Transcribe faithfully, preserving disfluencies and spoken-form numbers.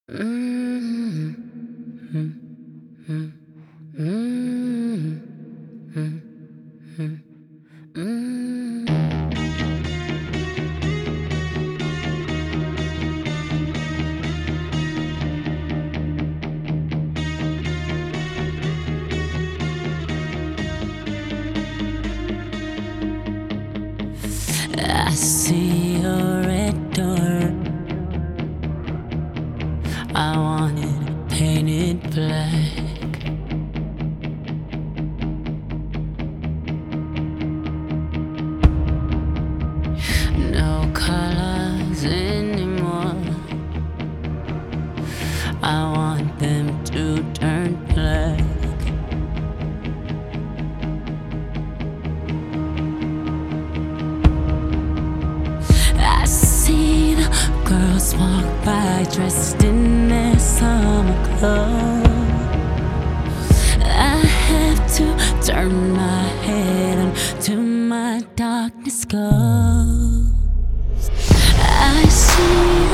Mm-hmm. Mm-hmm. Mm-hmm. Mm-hmm. I see your red door. I want it painted black. No colors anymore. I want them to turn black. I see the girls walk by dressed in their summer clothes. I have to turn my head until my darkness goes. I see